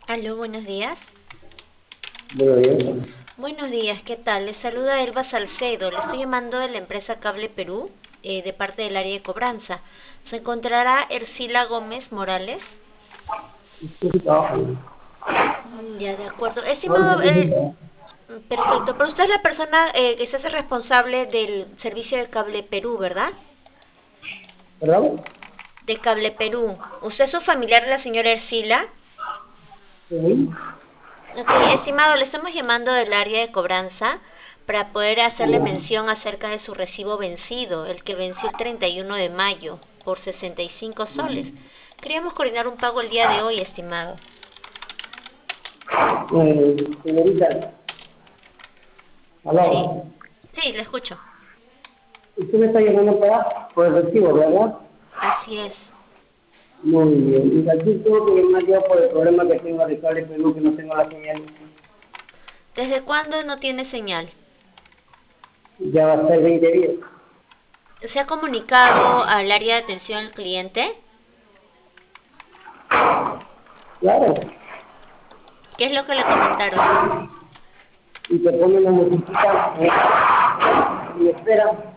Aló, buenos días. Bueno, bien. Buenos días, ¿qué tal? Les saluda Elba Salcedo. Le estoy llamando de la empresa Cable Perú, de parte del área de cobranza. ¿Se encontrará Ercila Gómez Morales? Estoy trabajando. Ya, de acuerdo. Ahorita Estimado, estoy trabajando. perfecto. Pero usted es la persona que se hace responsable del servicio de Cable Perú, ¿verdad? ¿Perdón? De Cable Perú. ¿Usted es su familiar de la señora Ercila? Sí. Ok, estimado, le estamos llamando del área de cobranza para poder hacerle mención acerca de su recibo vencido, el que venció el 31 de mayo, por 65 soles. Queríamos coordinar un pago el día de hoy, estimado. Señorita, Sí, aló. sí, le escucho. Usted me está llamando para por el recibo, ¿verdad? Así es. Muy bien. Y aquí tengo que llamar yo por el problema que tengo de cable Perú, que no tengo la señal. ¿Desde cuándo no tiene señal? Ya va a ser 20 días. ¿Se ha comunicado al área de atención al cliente? Claro. ¿Qué es lo que le comentaron? Y te ponen la musiquita y espera.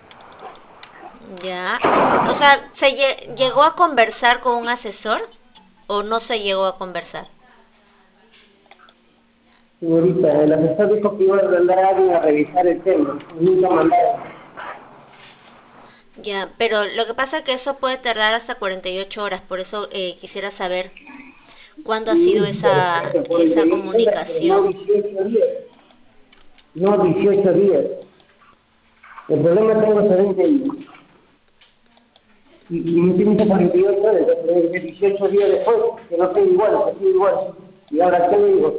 Ya. O sea, llegó a conversar con un asesor o no se llegó a conversar? Señorita, el asesor dijo que iba a mandar a alguien a revisar el tema. Y nunca mandaron. Ya, pero lo que pasa es que eso puede tardar hasta 48 horas, por eso quisiera saber cuándo ha sido Sí, esa, perfecto, por el esa delito, pero no comunicación. 18 días. No 18 días. El problema tengo hace 20 días. Y me tiene 48 horas, entonces 18 días después, que no estoy igual, que estoy igual. Y ahora, ¿qué le digo?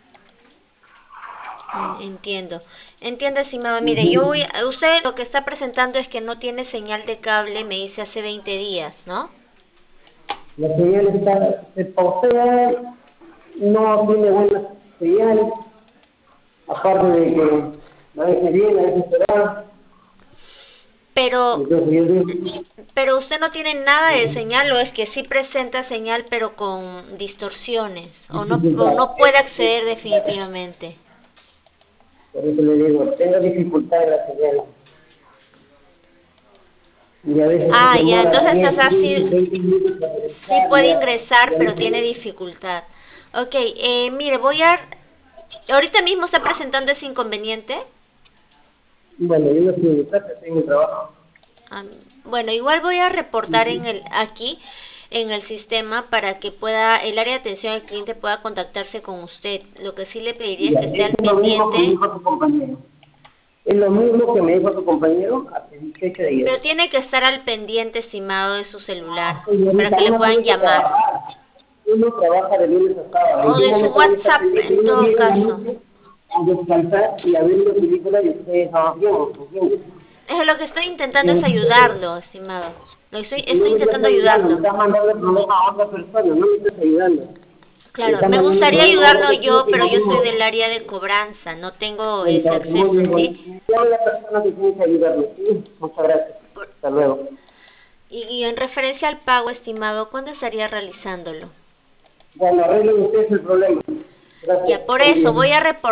Entiendo. Entiendo, estimado. Mire, Ujú. usted lo que está presentando es que no tiene señal de cable, me dice hace 20 días, ¿no? La señal está, se postea, no tiene buena señal, aparte de que a veces viene, a veces se va. Pero, Entonces yo digo, pero usted no tiene nada de señal o es que sí presenta señal pero con distorsiones o dificultad. no puede acceder definitivamente. Por eso le digo, tengo dificultad en la señal. Y a veces se Ah, ya, demora entonces, o 10, sea, 15, sí, 20 minutos para sí revisar, puede ingresar, ya pero no tiene sé. dificultad. Ok, mire, ahorita mismo está presentando ese inconveniente. Bueno, yo no estoy en mi casa, estoy en mi trabajo. Ah, bueno, igual voy a reportar aquí en el sistema para que el área de atención al cliente pueda contactarse con usted. Lo que sí le pediría es Ya, que esté al esto es lo mismo que me pendiente, dijo tu compañero. Es lo mismo que me dijo tu compañero hace 18 días. pero tiene que estar al pendiente, estimado, de su celular, para Señorita, que le uno puedan tiene que llamar. trabajar. Uno trabaja de lunes a sábado. ¿En O qué de su momento voy a estar WhatsApp, pendiente? en Uno todo llega en la caso. noche a descansar y a ver una película y ustedes no ¿entiendes? Es lo que estoy intentando es Entonces, ayudarlo, estimado. no Estoy me estás intentando ayudando, me ayudarlo. estás mandando el problema a otra persona, no me estás ayudando. Me Claro, estás me mandando el gustaría problema a otra ayudarlo persona yo, que pero no yo soy tengo. del área de cobranza, no tengo ese Entonces, muy acceso, bien, ¿sí? bueno, yo la persona que tiene que ayudarme, ¿sí? Muchas gracias. Por- Hasta luego. y en referencia al pago, estimado, ¿cuándo estaría realizándolo? Bueno, arreglen ustedes el problema. Ya, Gracias. por Buen eso voy día. a reportar